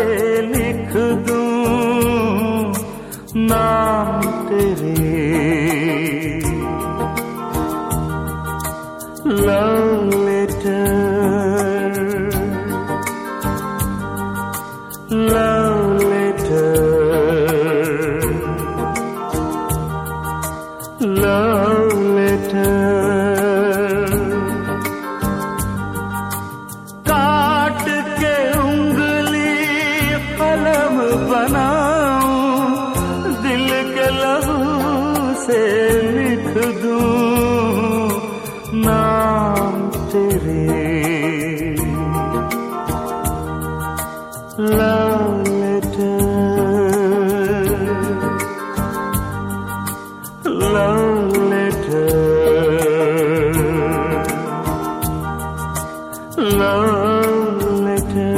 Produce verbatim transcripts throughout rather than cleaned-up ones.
से लिख दूं नाम तेरे। Love letter, love letter, love letter. काट के उंगली कलम बनाऊं, दिल के लहू से लिख दूं नाम तेरे। Love letter, love letter, love letter।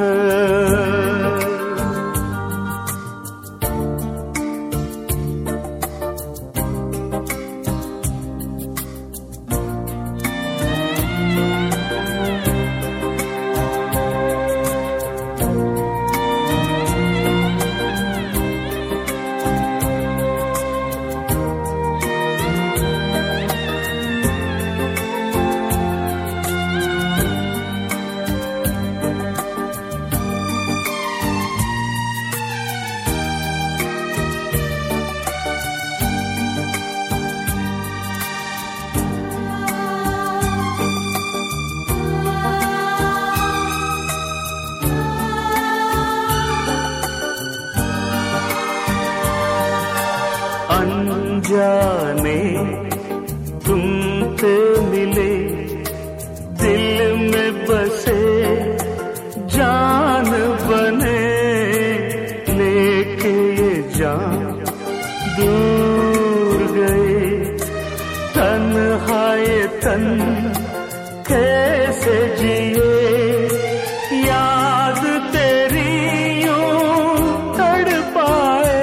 अनजाने तुमसे मिले, दिल में बसे जान बने, लेके ये जान दूर गए। तन्हाए तन कैसे जिए, याद तेरी यूं तड़पाए।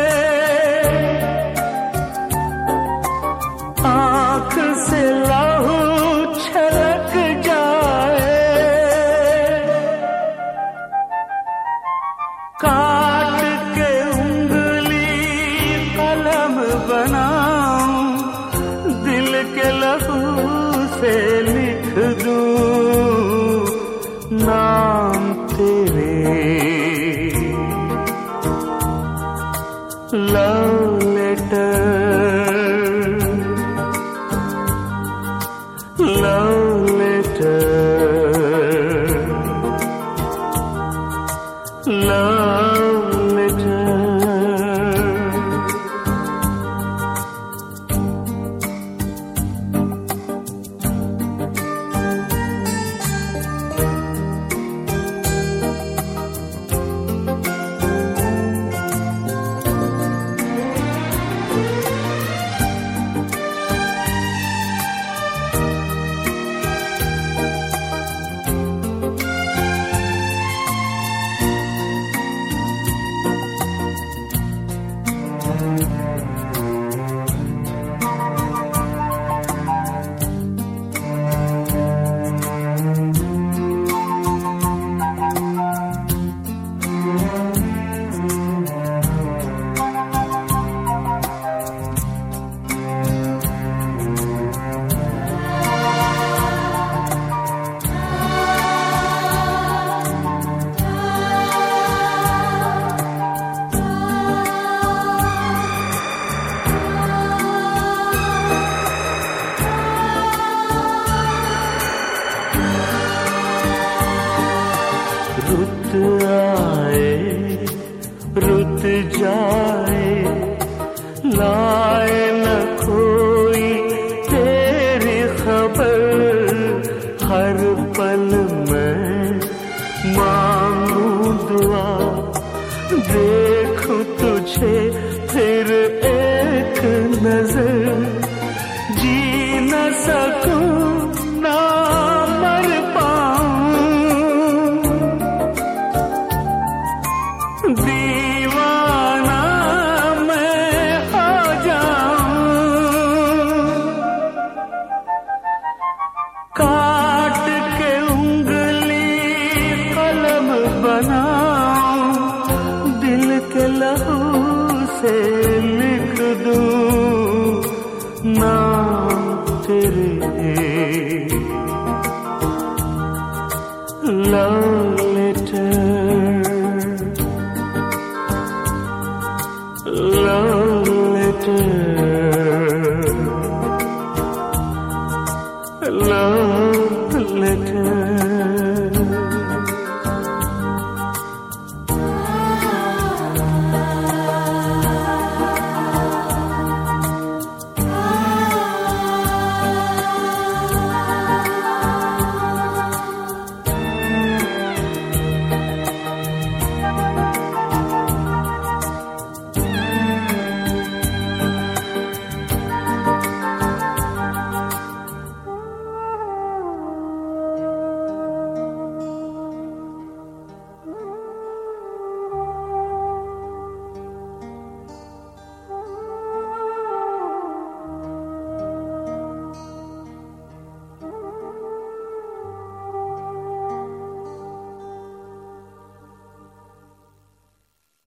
आँख से लहू छलक जाए, काट के उंगली कलम बनाऊं, दिल के लहू से लिख दूं नाम तेरे। Love letter, love letter, love letter। रुत आए रुत जाए, लाए न कोई तेरी खबर। हर पल मैं मांगू दुआ, देखूं तुझे फिर एक नजर। जी न सकूं ना मर पाऊं, दीवाना मैं हो जाऊं। काट के उंगली कलम बनाऊं, से लिख दूं नाम तेरे। Love letter, love letter, love letter।